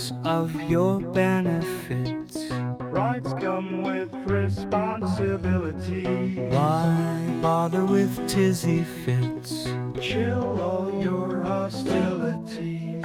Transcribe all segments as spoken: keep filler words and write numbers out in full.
cost of your benefits. Rights come with responsibility. Why bother with tizzy fits? Chill all your hostility.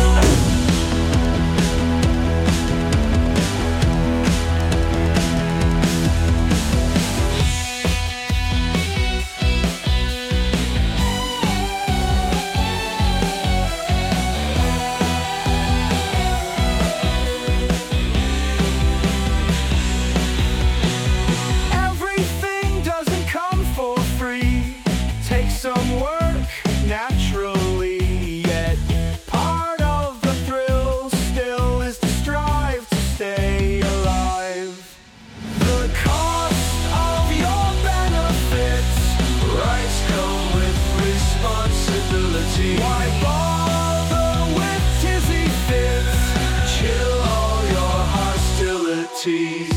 Some work naturally, yet part of the thrill still is to strive to stay alive. The cost of your benefits, rights come with responsibility. Why bother with tizzy fits? Chill all your hostilities.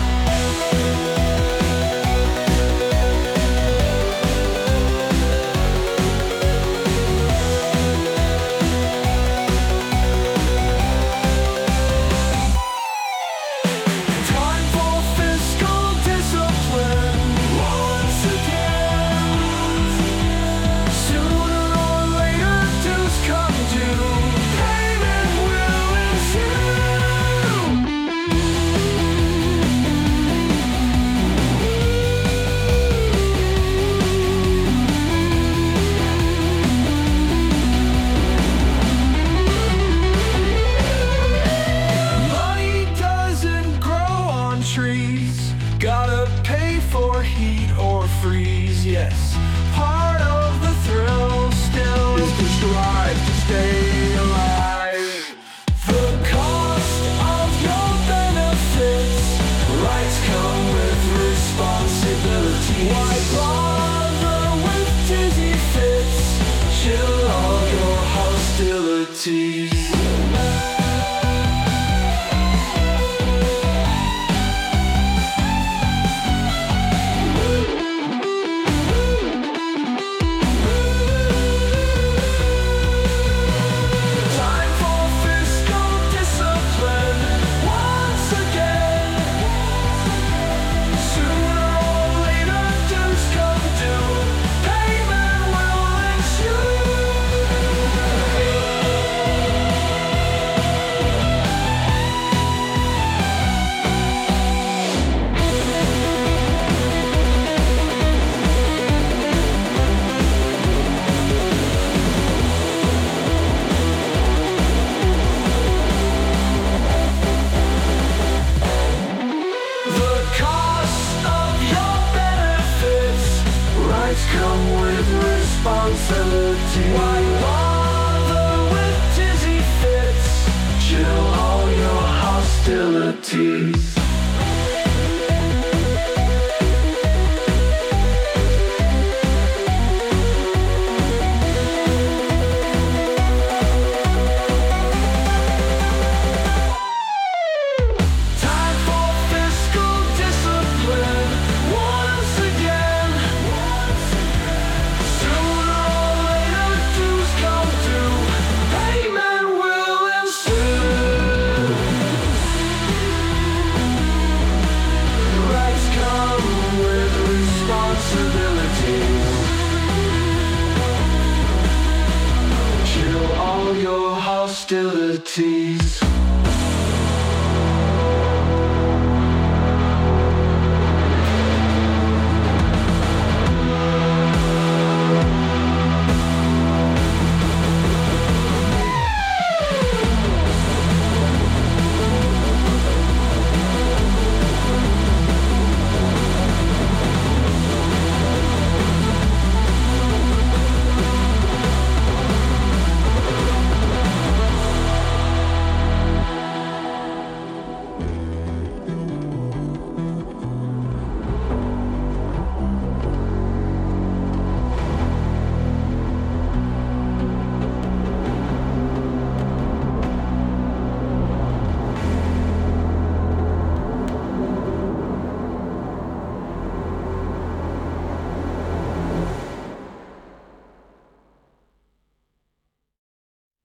Gotta pay for heat or freeze, yes. Part of the thrill still is to strive to stay alive. The cost of your benefits, rights come with responsibility. Why bother with tizzy fits? Chill all your hostilities. Come with responsibility. Why bother with tizzy fits? Chill all your hostilities. Chill all your hostility.